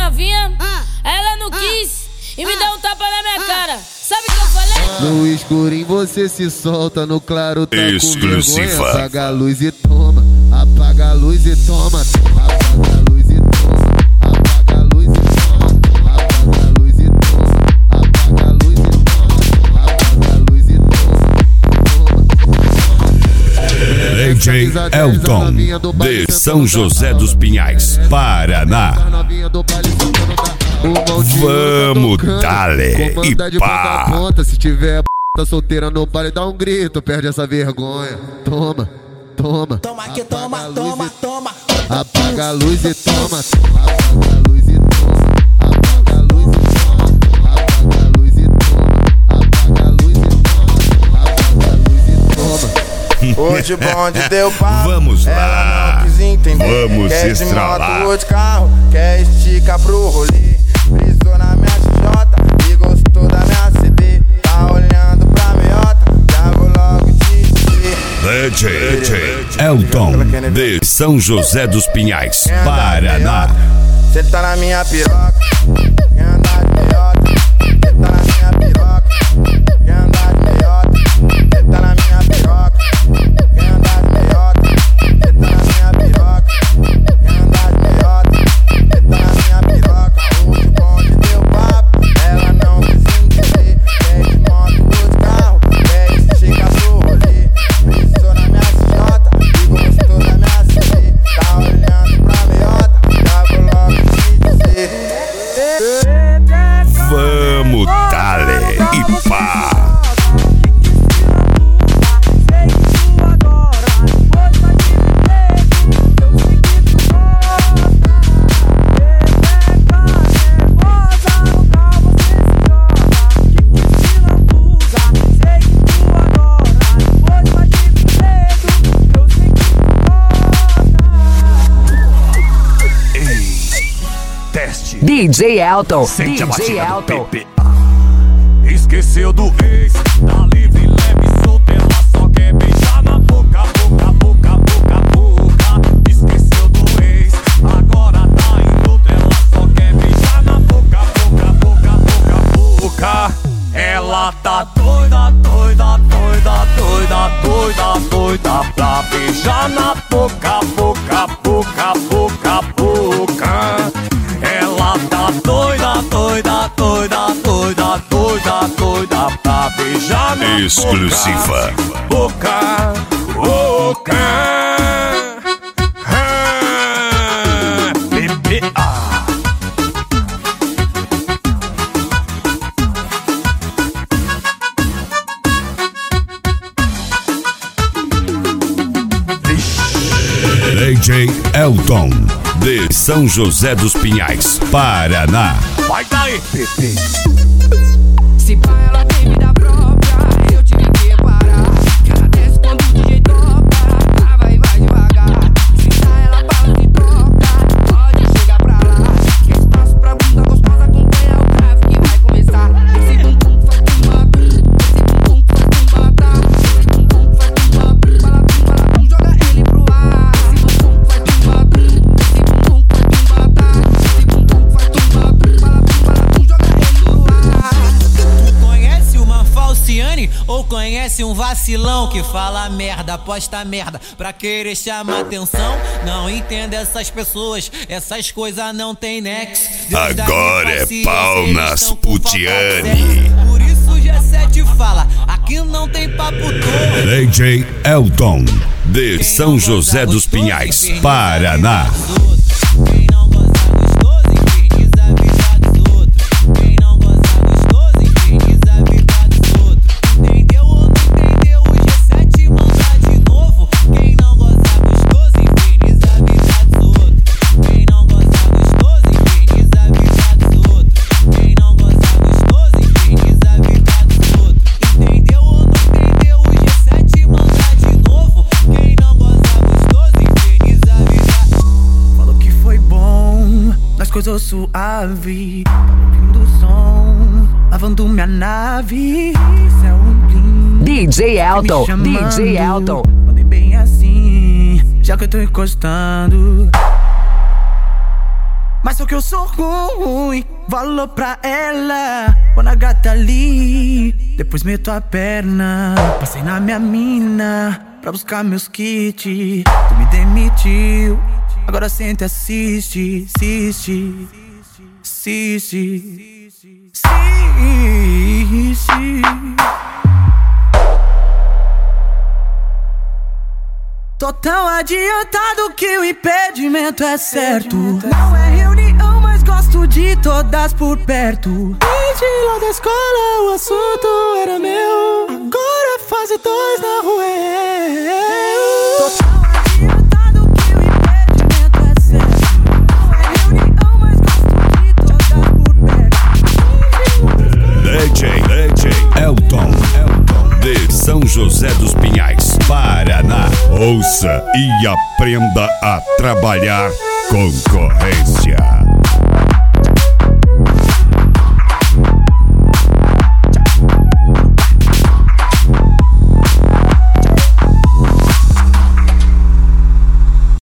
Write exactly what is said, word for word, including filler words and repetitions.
novinha, ela não quis e me deu um tapa na minha cara. Sabe o que eu falei? No escurinho você se solta, no claro tá exclusiva. Com vergonha. Apaga a luz e toma, apaga a luz e toma, apaga a luz e toma, apaga a luz e toma, apaga a luz e toma, apaga a luz e toma, apaga a luz e toma. D J Elton, de São José dos Pinhais, Paraná. Vamos, dale e pá. Se tiver p*** solteira no baile, dá um grito, perde essa vergonha. Toma, toma. Toma que toma, toma, toma. Apaga a luz e toma. Apaga a luz e toma. Apaga a luz e toma. Apaga a luz e toma. Apaga a luz e toma. Apaga a luz e toma. Hoje o bonde deu pau. Vamos lá. Ela não quis entender. Vamos quer estralar. de moto ou de carro, quer esticar pro rolê. Brisou na minha X J e gostou da minha C D. Tá olhando pra meiota, já vou logo te dizer. D J Elton, de São José dos Pinhais, Paraná. Cê tá na minha piroca, quer andar de meiota. Cê tá na minha piroca, quer andar de meiota. Cê tá na minha piroca, quer andar de meiota. Cê tá na minha piroca, quer andar de meiota. Cê tá na minha piroca, hoje o bonde deu papo. Ela não quis entender, quer de moto ou de carro, quer esticar pro rolê. Brisou na minha X J e gostou da minha C D. Tá olhando pra meiota, já vou logo te dizer. Vamos, dale e pá. D J Elton, Sente a D J batida Elton. do P P. Esqueceu do ex, tá livre, leve, solta, ela só quer beijar na boca, boca, boca, boca, boca. Esqueceu do ex, agora tá em outra, ela só quer beijar na boca, boca, boca, boca, boca. Ela tá doida, doida, doida, doida, doida, doida pra beijar na boca, boca, boca, boca, boca. Ela tá doida, doida, doida, doida, doida, doida pra beijar na Exclusiva. boca, boca, boca. Ah, bebê, ah. D J Elton, de São José dos Pinhais, Paraná. Vai daí, Pepe. Se pá, ela tem vida própria, eu tive que parar. Ela desce quando o D J toca, trava e vai devagar. Se tá, ela fala de troca, pode chegar pra lá. Espaço pra bunda gostosa, acompanha o grave que vai começar. Esse bumbum faz tumba, esse bumbum faz tumba, tá? Esse bumbum faz tumba, bala, bala, bum, joga ele pro ar. Esse bumbum faz tumba, esse bumbum faz tumba, tá? Esse bumbum faz tumba, bala, bala, bum, joga ele pro ar. Conhece uma falciane ou conhece um vacilão que fala merda, posta merda pra querer chamar atenção? Não entendo essas pessoas, essas coisas não tem nexo. Deus dá Agora é paciência, pau eles nas tão com falta de putiane. sexo. Por isso o G sete fala, aqui não tem papo todo. D J Elton, de São José dos Pinhais, Paraná. Quem não goza gostoso, inferniza a vida dos outros. Quem não goza gostoso, inferniza a vida dos outros. Entendeu ou não entendeu? O G sete manda de novo. Quem não goza gostoso, inferniza a vida dos outros. Quem não goza gostoso, inferniza a vida dos outros. Quem não goza gostoso, inferniza a vida dos outros. Entendeu ou não entendeu? O G sete manda de novo. Quem não goza gostoso, inferniza a vida. Falou que foi bom, nós coisou suave. Ouvindo o som, lavando minha nave. Isso é um blim. D J Elton, D J Elton. Mandei bem assim, já que eu tô encostando. Mas só que eu sou ruim, valor pra ela. Quando a gata ali, depois meto a perna. Passei na minha mina pra buscar meus kits. Tu me demitiu, agora senta e assiste, assiste, assiste, assiste. Tô tão adiantado que o impedimento é certo. Não é reunião, mas gosto de todas por perto. Desde lá da escola o assunto era meu. Agora é fase dois na rua. Tô tão adiantado que o impedimento é certo. Não é reunião, mas gosto de todas por perto. D J, D J Elton, Elton de São José dos Pinhais, Paraná. Ouça e aprenda a trabalhar concorrência.